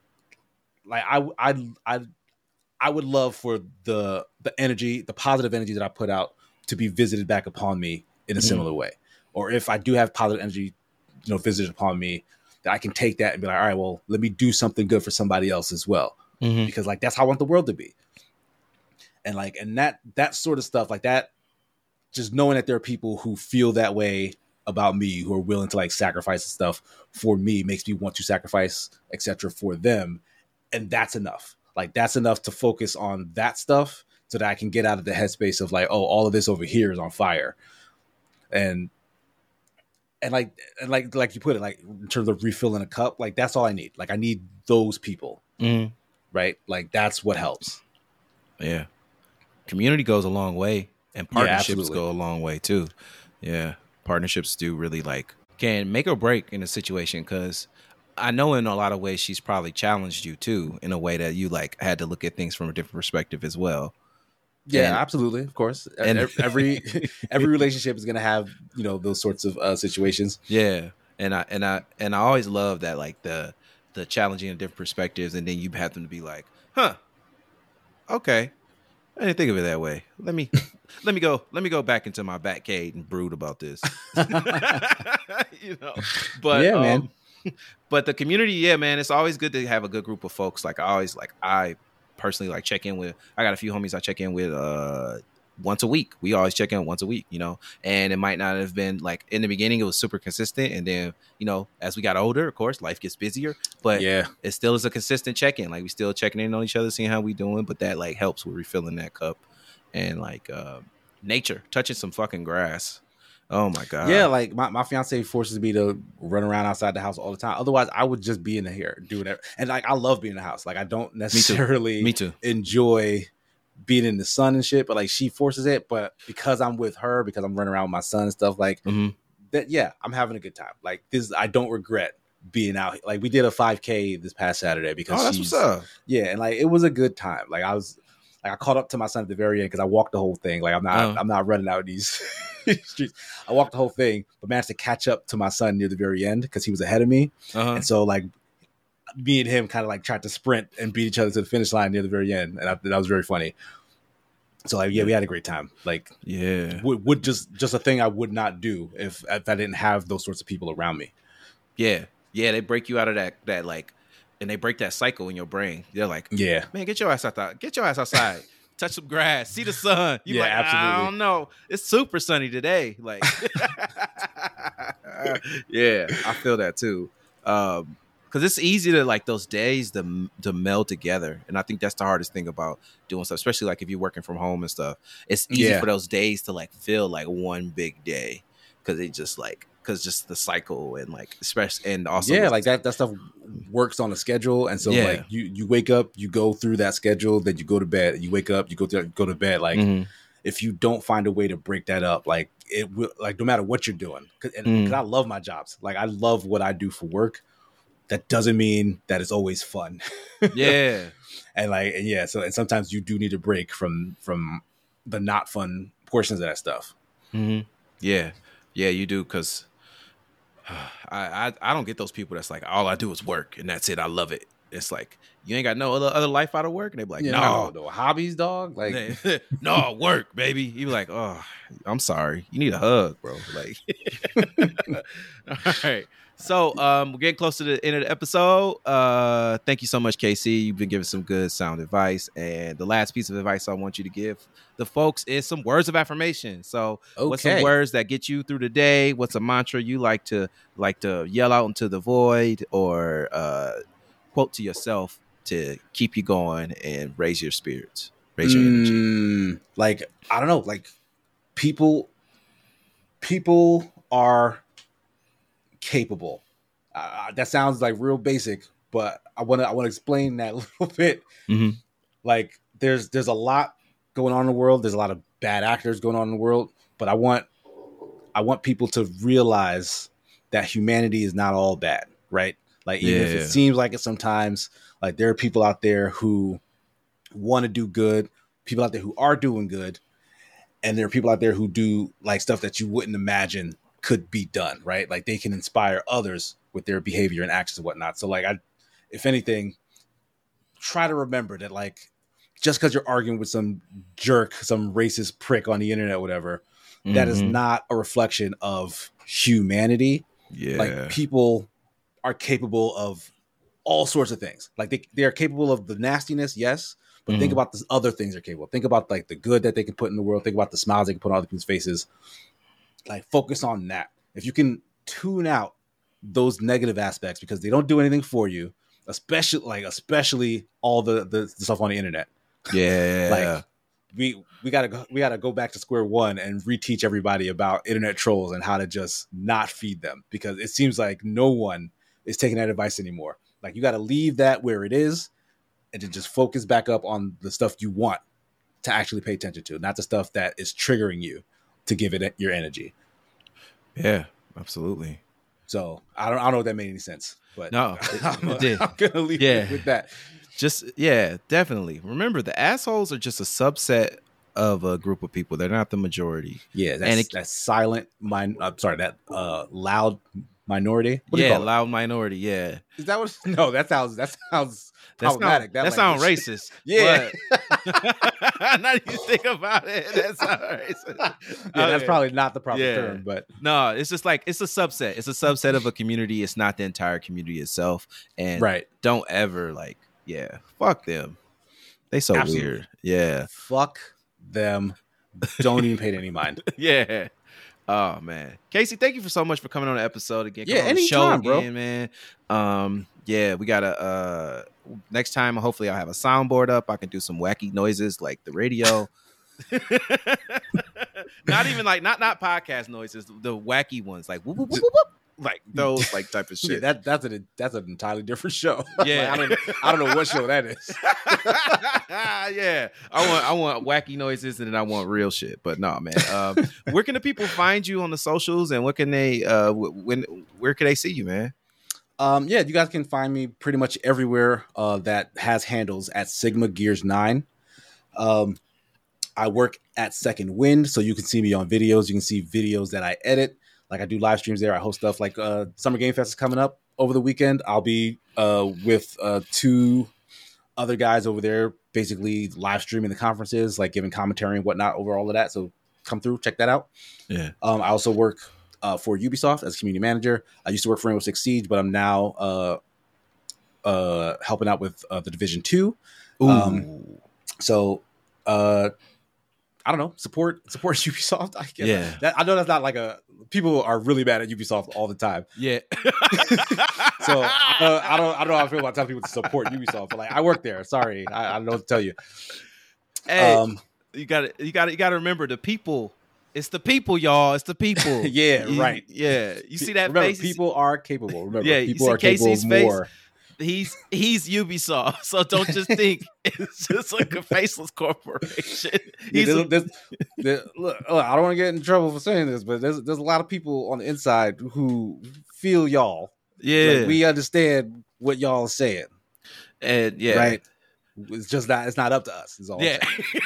I would love for the energy, the positive energy that I put out to be visited back upon me in a similar way. Or if I do have positive energy, visited upon me, that I can take that and be like, all right, well, let me do something good for somebody else as well. Because like, that's how I want the world to be. And like, and that sort of stuff like that, just knowing that there are people who feel that way about me, who are willing to like sacrifice stuff for me, makes me want to sacrifice, etc. for them. And that's enough. Like that's enough to focus on that stuff so that I can get out of the headspace of like, oh, all of this over here is on fire. And like you put it, like in terms of refilling a cup, like that's all I need. Like I need those people, right? Like that's what helps. Yeah. Community goes a long way, and partnerships go a long way too. Yeah. Partnerships do really can make or break in a situation, because I know in a lot of ways she's probably challenged you too, in a way that you like had to look at things from a different perspective as well. Yeah, absolutely. Of course. And every relationship is going to have, those sorts of situations. Yeah. And I always love that, like the challenging and different perspectives. And then you have them to be like, huh, okay. I didn't think of it that way. Let me go back into my back cave and brood about this. But yeah, man. But the community, yeah, man, it's always good to have a good group of folks. Like I personally check in with. I got a few homies I check in with once a week. We always check in once a week, and it might not have been like in the beginning it was super consistent, and then as we got older, of course, life gets busier, but yeah, it still is a consistent check in. Like we still checking in on each other, seeing how we doing, but that like helps with refilling that cup. And like nature, touching some fucking grass. Oh my God. Yeah, like my fiance forces me to run around outside the house all the time. Otherwise, I would just be in here doing it. And like I love being in the house. Like I don't necessarily Me too. enjoy being in the sun and shit, but like she forces it. But because I'm with her, because I'm running around with my son and stuff like that, yeah, I'm having a good time. Like this, I don't regret being out. Like we did a 5K this past Saturday because that's what's up. Yeah, and like it was a good time. Like I caught up to my son at the very end because I walked the whole thing. Like I'm not running out these streets. I walked the whole thing, but managed to catch up to my son near the very end because he was ahead of me. And so like me and him kind of like tried to sprint and beat each other to the finish line near the very end, and that was very funny. So like we had a great time. Like would just a thing I would not do if I didn't have those sorts of people around me. Yeah, they break you out of that like. And they break that cycle in your brain. They're like, yeah, man, get your ass outside. Touch some grass. See the sun. You're like, absolutely. I don't know. It's super sunny today. Like, yeah, I feel that too. Because it's easy to like those days to meld together. And I think that's the hardest thing about doing stuff, especially like if you're working from home and stuff. It's easy for those days to like feel like one big day. Because it just like, just the cycle and like especially and also like that stuff works on a schedule, and so like you wake up, you go through that schedule, then you go to bed, you wake up, you go to bed. Like if you don't find a way to break that up, like it will, like no matter what you're doing, because I love my jobs, like I love what I do for work. That doesn't mean that it's always fun. So sometimes you do need a break from the not fun portions of that stuff. Yeah, you do, because I don't get those people that's like, all I do is work and that's it. I love it. It's like, you ain't got no other life out of work? And they be like, no hobbies, dog. Like, no, work, baby. You be like, oh, I'm sorry. You need a hug, bro. Like, all right. So we're getting close to the end of the episode. Thank you so much, KC. You've been giving some good sound advice. And the last piece of advice I want you to give the folks is some words of affirmation. So what's some words that get you through the day? What's a mantra you like to yell out into the void, or quote to yourself to keep you going and raise your spirits? Raise your energy. Like, I don't know, like people are capable. That sounds like real basic, but I want to explain that a little bit. Mm-hmm. Like there's a lot going on in the world. There's a lot of bad actors going on in the world, but I want people to realize that humanity is not all bad, right? Like even if it seems like it sometimes, like there are people out there who want to do good, people out there who are doing good, and there are people out there who do like stuff that you wouldn't imagine could be done, right? Like they can inspire others with their behavior and actions and whatnot. So like if anything, try to remember that like just because you're arguing with some jerk, some racist prick on the internet, whatever, that is not a reflection of humanity. Yeah. Like people are capable of all sorts of things. Like they are capable of the nastiness, yes, but think about the other things they're capable of. Think about like the good that they can put in the world. Think about the smiles they can put on other people's faces. Like focus on that. If you can tune out those negative aspects because they don't do anything for you, especially all the stuff on the internet. Yeah. Like we gotta go back to square one and reteach everybody about internet trolls and how to just not feed them, because it seems like no one is taking that advice anymore. Like you got to leave that where it is and to just focus back up on the stuff you want to actually pay attention to, not the stuff that is triggering you to give it your energy. Yeah, absolutely. So I don't know if that made any sense, but no, it did. I'm gonna leave it with that. Definitely. Remember, the assholes are just a subset of a group of people. They're not the majority. Yeah, that's silent. That loud minority. What do you call it? Loud minority. Yeah. Is that what? No, that sounds problematic. That sounds racist. Yeah. Now you think about it, that sounds racist. Yeah, that's probably not the proper term, but no, it's just like it's a subset. It's a subset of a community. It's not the entire community itself. And don't ever fuck them. They so weird. Yeah. Fuck them. Don't even pay it any mind. Yeah. Oh man, Casey, thank you so much for coming on the episode again. Anytime, bro. Man. We gotta next time. Hopefully, I'll have a soundboard up. I can do some wacky noises like the radio. Not even like not podcast noises. The wacky ones, like whoop, whoop, whoop, whoop, like those like type of shit. Yeah, that's an entirely different show. Yeah, like, I don't know what show that is. Yeah, I want wacky noises and then I want real shit. But no, man. Where can the people find you on the socials, and what can they where can they see you, man? You guys can find me pretty much everywhere that has handles at Sigma Gears 9. I work at Second Wind, so you can see me on videos. You can see videos that I edit. Like I do live streams there. I host stuff like Summer Game Fest is coming up over the weekend. I'll be with 2 other guys over there, basically live streaming the conferences, like giving commentary and whatnot over all of that. So come through, check that out. Yeah. I also work for Ubisoft as community manager. I used to work for Rainbow Six Siege, but I'm now helping out with the Division 2. I don't know, support Ubisoft. I guess. Yeah. I know that's not like people are really mad at Ubisoft all the time. Yeah. So I don't know how I feel about telling people to support Ubisoft, but like I work there. Sorry, I don't know what to tell you. Hey, you got to remember the people. It's the people, y'all. It's the people. Right. Yeah. You see that remember, face? People are capable. Remember, you people see are capable Casey's of face? more. He's Ubisoft, so don't just think it's just like a faceless corporation. Look, I don't want to get in trouble for saying this, but there's a lot of people on the inside who feel y'all. Yeah, like, we understand what y'all are saying, and right. It's just that it's not up to us. Is all. Yeah.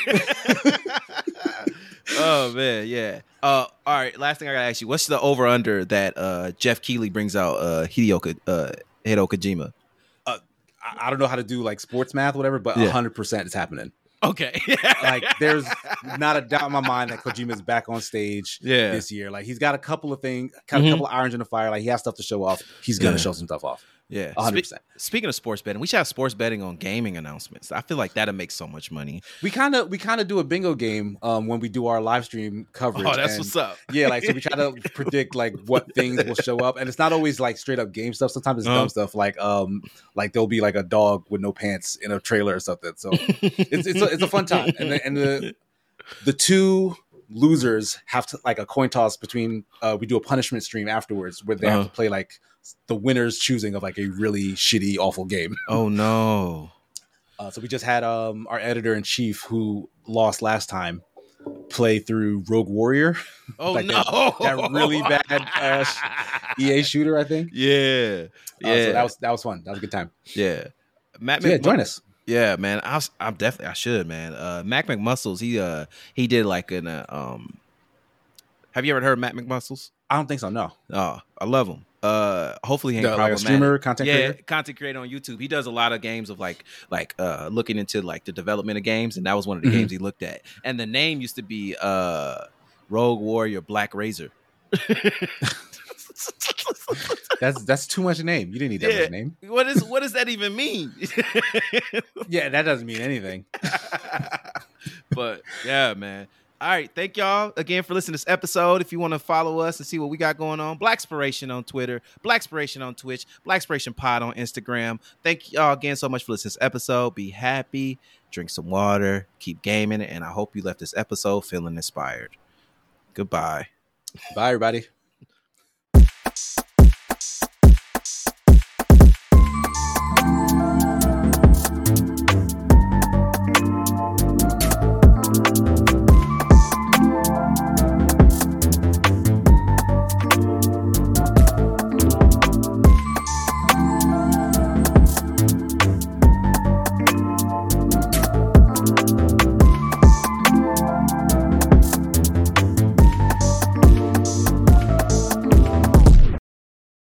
Oh man, yeah. All right. Last thing I gotta ask you: what's the over under that Jeff Keighley brings out Hideo Kojima? I don't know how to do like sports math, whatever, but 100% is happening. Okay. Like there's not a doubt in my mind that Kojima is back on stage this year. Like he's got a couple of things, a couple of irons in the fire. Like he has stuff to show off. He's going to show some stuff off. Yeah. 100%. Speaking of sports betting, we should have sports betting on gaming announcements. I feel like that'll make so much money. We kind of do a bingo game when we do our live stream coverage. Oh, that's what's up. Yeah, like so we try to predict like what things will show up, and it's not always like straight up game stuff. Sometimes it's dumb stuff like there'll be like a dog with no pants in a trailer or something. So it's it's a fun time, and the two losers have to like a coin toss between. We do a punishment stream afterwards where they have to play like the winner's choosing of like a really shitty, awful game. Oh no! So we just had our editor in chief who lost last time play through Rogue Warrior. Oh like no! That really bad EA shooter, I think. Yeah, yeah. So that was fun. That was a good time. Yeah, join us. Yeah, man. I'm definitely. I should, man. Mac McMuscles. He did like an. Have you ever heard of Mac McMuscles? I don't think so. No. Oh, I love him. Hopefully he ain't like a streamer, content creator. Yeah, content creator on YouTube. He does a lot of games of like looking into like the development of games, and that was one of the games he looked at. And the name used to be Rogue Warrior Black Razor. That's too much name. You didn't need that much name. What does that even mean? Yeah, that doesn't mean anything. But yeah, man. All right, thank y'all again for listening to this episode. If you want to follow us and see what we got going on, Blackspiration on Twitter, Blackspiration on Twitch, Blackspiration Pod on Instagram. Thank y'all again so much for listening to this episode. Be happy, drink some water, keep gaming, and I hope you left this episode feeling inspired. Goodbye. Bye, everybody.